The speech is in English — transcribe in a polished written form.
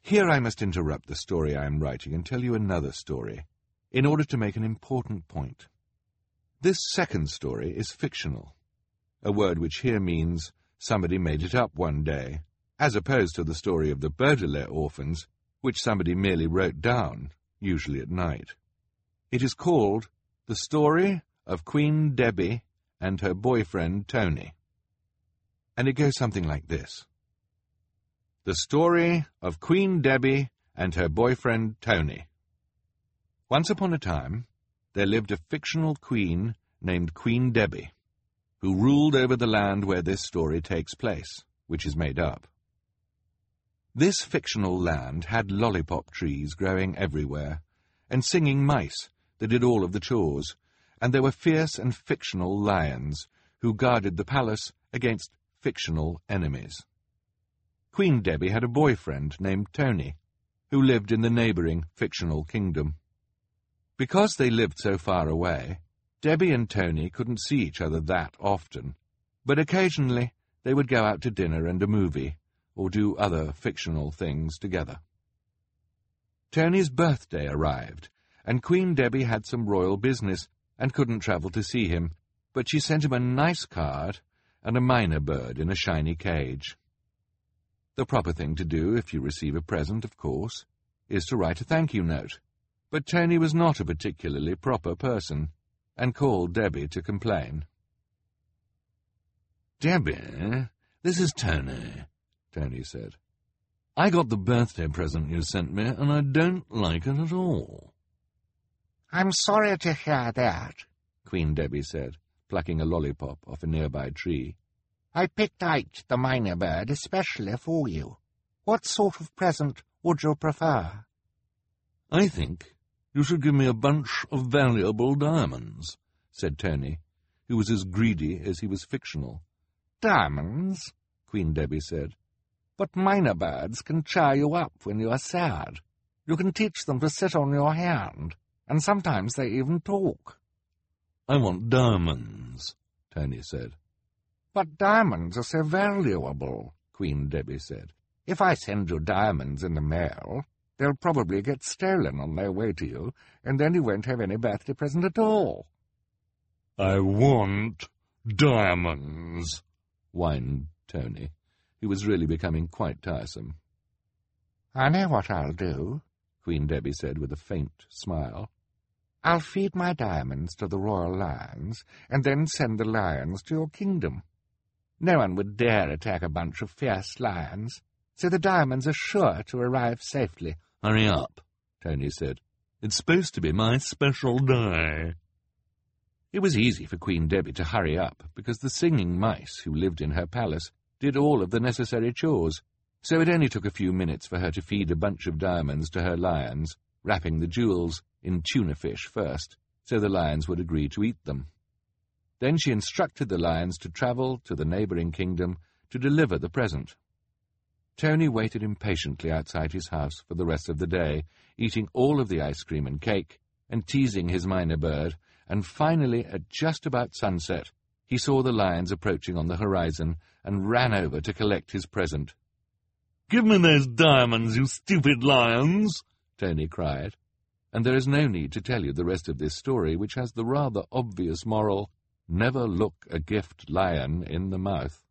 Here I must interrupt the story I am writing and tell you another story, in order to make an important point. This second story is fictional, a word which here means somebody made it up one day, as opposed to the story of the Baudelaire orphans, which somebody merely wrote down, usually at night. It is called The Story of Queen Debbie and Her Boyfriend Tony. And it goes something like this. The Story of Queen Debbie and Her Boyfriend Tony. Once upon a time, there lived a fictional queen named Queen Debbie, who ruled over the land where this story takes place, which is made up. This fictional land had lollipop trees growing everywhere, and singing mice that did all of the chores, and there were fierce and fictional lions who guarded the palace against fictional enemies. Queen Debbie had a boyfriend named Tony, who lived in the neighbouring fictional kingdom. Because they lived so far away, Debbie and Tony couldn't see each other that often, but occasionally they would go out to dinner and a movie, or do other fictional things together. Tony's birthday arrived, and Queen Debbie had some royal business and couldn't travel to see him, but she sent him a nice card and a myna bird in a shiny cage. The proper thing to do if you receive a present, of course, is to write a thank-you note, but Tony was not a particularly proper person, and called Debbie to complain. "Debbie, this is Tony," Tony said. "I got the birthday present you sent me, and I don't like it at all." "I'm sorry to hear that," Queen Debbie said, plucking a lollipop off a nearby tree. "I picked out the myna bird especially for you. What sort of present would you prefer?" "I think you should give me a bunch of valuable diamonds," said Tony, who was as greedy as he was fictional. "Diamonds?" Queen Debbie said. "But myna birds can cheer you up when you are sad. You can teach them to sit on your hand, and sometimes they even talk." "I want diamonds," Tony said. "But diamonds are so valuable," Queen Debbie said. "If I send you diamonds in the mail, they'll probably get stolen on their way to you, and then you won't have any birthday present at all." "I want diamonds," whined Tony, who was really becoming quite tiresome. "I know what I'll do," Queen Debbie said with a faint smile. "I'll feed my diamonds to the royal lions, and then send the lions to your kingdom. No one would dare attack a bunch of fierce lions, so the diamonds are sure to arrive safely." "Hurry up," Tony said. "It's supposed to be my special day." It was easy for Queen Debbie to hurry up, because the singing mice who lived in her palace did all of the necessary chores, so it only took a few minutes for her to feed a bunch of diamonds to her lions, wrapping the jewels in tuna fish first, so the lions would agree to eat them. Then she instructed the lions to travel to the neighbouring kingdom to deliver the present. Tony waited impatiently outside his house for the rest of the day, eating all of the ice cream and cake, and teasing his myna bird, and finally, at just about sunset, he saw the lions approaching on the horizon, and ran over to collect his present. "Give me those diamonds, you stupid lions!" Tony cried. And there is no need to tell you the rest of this story, which has the rather obvious moral, never look a gift lion in the mouth.